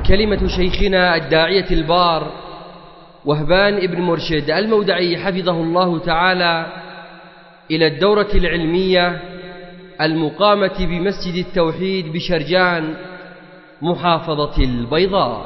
كلمة شيخنا الداعية البار وهبان ابن مرشد المودعي حفظه الله تعالى إلى الدورة العلمية المقامة بمسجد التوحيد بشرجان محافظة البيضاء.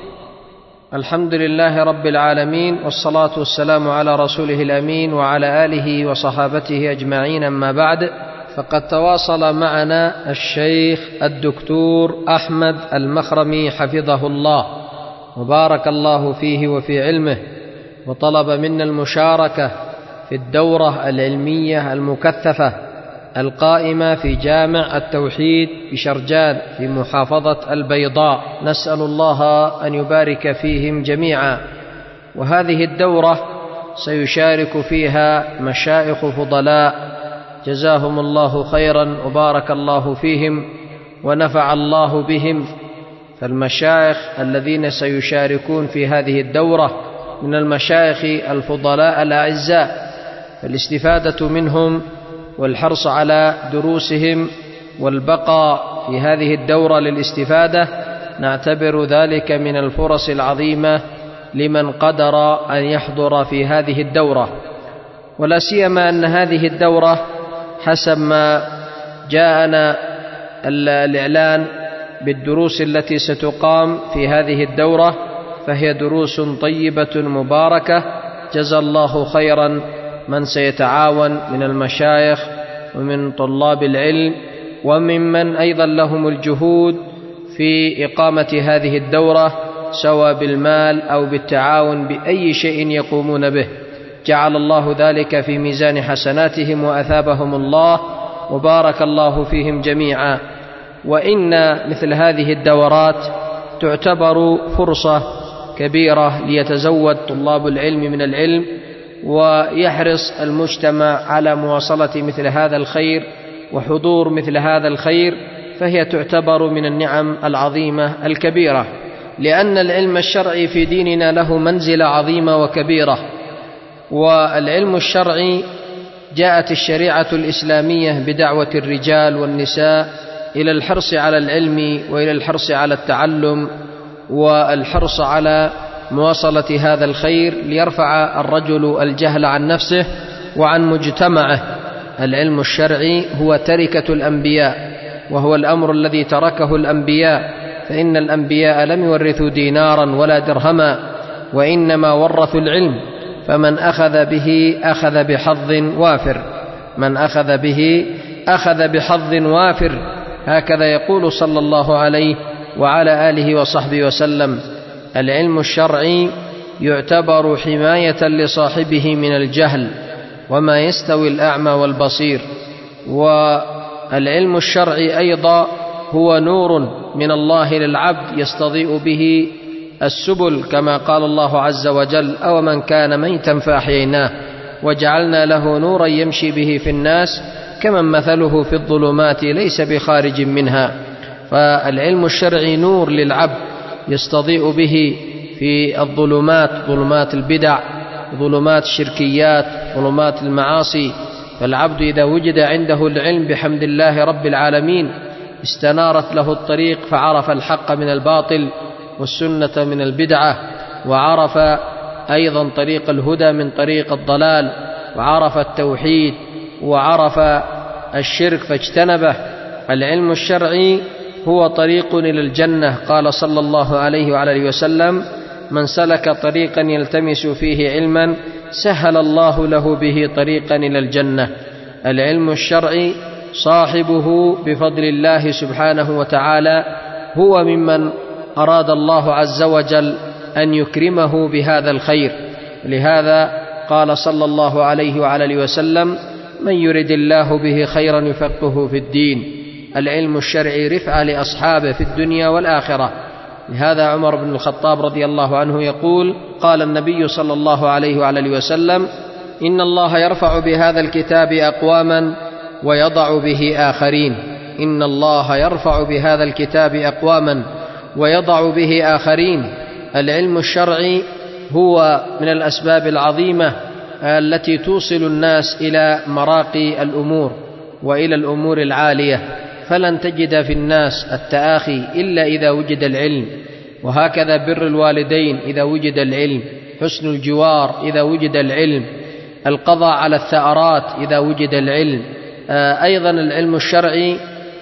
الحمد لله رب العالمين، والصلاة والسلام على رسوله الأمين وعلى آله وصحابته أجمعين، أما بعد، فقد تواصل معنا الشيخ الدكتور أحمد المخرمي حفظه الله وبارك الله فيه وفي علمه، وطلب منا المشاركة في الدورة العلمية المكثفة القائمة في جامع التوحيد بشرجان في محافظة البيضاء. نسأل الله أن يبارك فيهم جميعا. وهذه الدورة سيشارك فيها مشايخ فضلاء جزاهم الله خيرا وبارك الله فيهم ونفع الله بهم. فالمشايخ الذين سيشاركون في هذه الدورة من المشايخ الفضلاء الأعزاء، فالاستفادة منهم والحرص على دروسهم والبقاء في هذه الدورة للاستفادة نعتبر ذلك من الفرص العظيمة لمن قدر أن يحضر في هذه الدورة، ولا سيما أن هذه الدورة حسب ما جاءنا الإعلان بالدروس التي ستقام في هذه الدورة فهي دروس طيبة مباركة. جزا الله خيرا من سيتعاون من المشايخ ومن طلاب العلم وممن أيضا لهم الجهود في إقامة هذه الدورة، سواء بالمال أو بالتعاون بأي شيء يقومون به. جعل الله ذلك في ميزان حسناتهم وأثابهم الله وبارك الله فيهم جميعا. وإن مثل هذه الدورات تعتبر فرصة كبيرة ليتزود طلاب العلم من العلم، ويحرص المجتمع على مواصلة مثل هذا الخير وحضور مثل هذا الخير، فهي تعتبر من النعم العظيمة الكبيرة، لأن العلم الشرعي في ديننا له منزلة عظيمة وكبيرة. والعلم الشرعي جاءت الشريعة الإسلامية بدعوة الرجال والنساء إلى الحرص على العلم وإلى الحرص على التعلم والحرص على مواصلة هذا الخير ليرفع الرجل الجهل عن نفسه وعن مجتمعه. العلم الشرعي هو تركة الأنبياء، وهو الأمر الذي تركه الأنبياء، فإن الأنبياء لم يورثوا دينارا ولا درهما، وإنما ورثوا العلم، فمن أخذ به أخذ بحظ وافر، من أخذ به أخذ بحظ وافر، هكذا يقول صلى الله عليه وعلى آله وصحبه وسلم. العلم الشرعي يعتبر حماية لصاحبه من الجهل، وما يستوي الأعمى والبصير. والعلم الشرعي أيضا هو نور من الله للعبد يستضيء به السبل، كما قال الله عز وجل: أو من كان ميتا فأحييناه وجعلنا له نورا يمشي به في الناس كمن مثله في الظلمات ليس بخارج منها. فالعلم الشرعي نور للعبد يستضيء به في الظلمات، ظلمات البدع، ظلمات الشركيات، ظلمات المعاصي. فالعبد إذا وجد عنده العلم بحمد الله رب العالمين استنارت له الطريق، فعرف الحق من الباطل والسنة من البدعة، وعرف أيضا طريق الهدى من طريق الضلال، وعرف التوحيد وعرف الشرك فاجتنبه. العلم الشرعي هو طريق إلى الجنة. قال صلى الله عليه وعلى آله وسلم: من سلك طريقا يلتمس فيه علما سهل الله له به طريقا إلى الجنة. العلم الشرعي صاحبه بفضل الله سبحانه وتعالى هو ممن أراد الله عز وجل أن يكرمه بهذا الخير. لهذا قال صلى الله عليه وعلى آله وسلم: من يرد الله به خيرا يفقهه في الدين. العلم الشرعي رفعة لأصحابه في الدنيا والآخرة. لهذا عمر بن الخطاب رضي الله عنه يقول: قال النبي صلى الله عليه وعلى آله وسلم: إن الله يرفع بهذا الكتاب أقواما ويضع به آخرين. إن الله يرفع بهذا الكتاب أقواما ويضع به آخرين. العلم الشرعي هو من الأسباب العظيمة التي توصل الناس إلى مراقي الأمور وإلى الأمور العالية، فلن تجد في الناس التآخي إلا إذا وجد العلم، وهكذا بر الوالدين إذا وجد العلم، حسن الجوار إذا وجد العلم، القضاء على الثأرات إذا وجد العلم. أيضا العلم الشرعي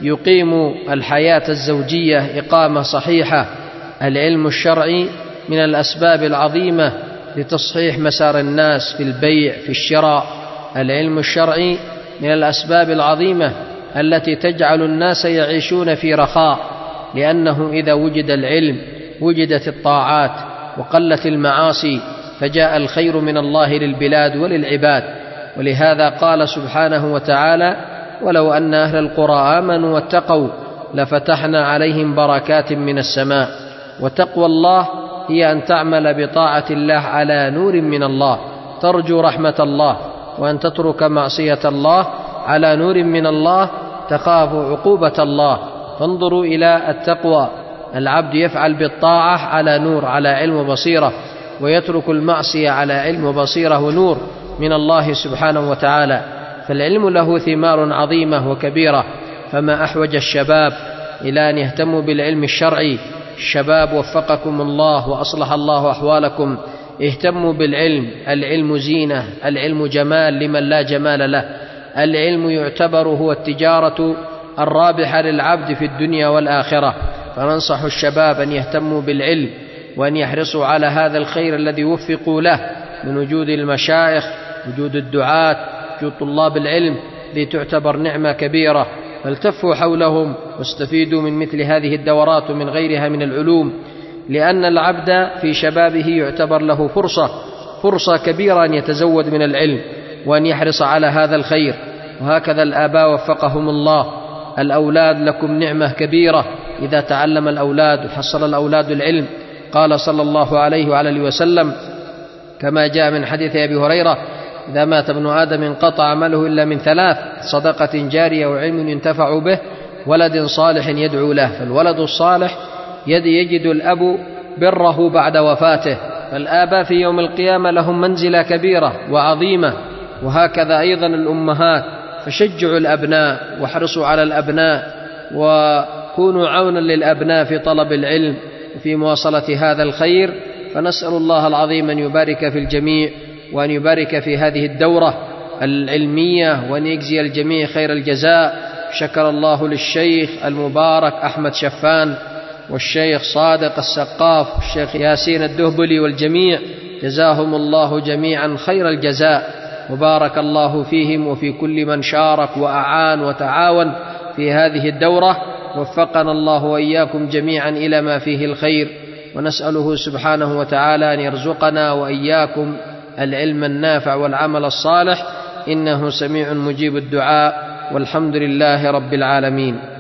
يقيم الحياة الزوجية إقامة صحيحة. العلم الشرعي من الأسباب العظيمة لتصحيح مسار الناس في البيع في الشراء. العلم الشرعي من الأسباب العظيمة التي تجعل الناس يعيشون في رخاء، لأنه إذا وجد العلم وجدت الطاعات وقلت المعاصي، فجاء الخير من الله للبلاد وللعباد. ولهذا قال سبحانه وتعالى: ولو أن أهل القرى آمنوا واتقوا لفتحنا عليهم بركات من السماء. وتقوى الله هي أن تعمل بطاعة الله على نور من الله، ترجو رحمة الله، وأن تترك معصية الله على نور من الله، تخاف عقوبة الله. فانظروا إلى التقوى، العبد يفعل بالطاعة على نور، على علم وبصيرة، ويترك المعصية على علم وبصيرة ونور من الله سبحانه وتعالى. فالعلم له ثمار عظيمة وكبيرة، فما أحوج الشباب إلى أن يهتموا بالعلم الشرعي. الشباب وفقكم الله وأصلح الله أحوالكم، اهتموا بالعلم. العلم زينة، العلم جمال لمن لا جمال له. العلم يعتبر هو التجارة الرابحة للعبد في الدنيا والآخرة. فننصح الشباب أن يهتموا بالعلم، وأن يحرصوا على هذا الخير الذي وفقوا له من وجود المشايخ، وجود الدعاة، وجود طلاب العلم، ذي تعتبر نعمة كبيرة. فالتفوا حولهم واستفيدوا من مثل هذه الدورات ومن غيرها من العلوم، لأن العبد في شبابه يعتبر له فرصة كبيرة أن يتزود من العلم وأن يحرص على هذا الخير. وهكذا الآباء وفقهم الله، الأولاد لكم نعمة كبيرة إذا تعلم الأولاد وحصل الأولاد العلم. قال صلى الله عليه وعلى آله وسلم كما جاء من حديث أبي هريرة: إذا مات ابن آدم انقطع عمله إلا من ثلاث: صدقة جارية، وعلم ينتفع به، ولد صالح يدعو له. فالولد الصالح يجد الأب بره بعد وفاته. فالآباء في يوم القيامة لهم منزلة كبيرة وعظيمة، وهكذا أيضا الأمهات. فشجعوا الأبناء واحرصوا على الأبناء، وكونوا عونا للأبناء في طلب العلم وفي مواصلة هذا الخير. فنسأل الله العظيم أن يبارك في الجميع، وأن يبارك في هذه الدورة العلمية، وأن يجزي الجميع خير الجزاء. شكر الله للشيخ المبارك أحمد شفان، والشيخ صادق السقاف، والشيخ ياسين الدهبلي، والجميع جزاهم الله جميعا خير الجزاء، وبارك الله فيهم وفي كل من شارك وأعان وتعاون في هذه الدورة. وفقنا الله وإياكم جميعا إلى ما فيه الخير، ونسأله سبحانه وتعالى أن يرزقنا وإياكم العلم النافع والعمل الصالح، إنه سميع مجيب الدعاء، والحمد لله رب العالمين.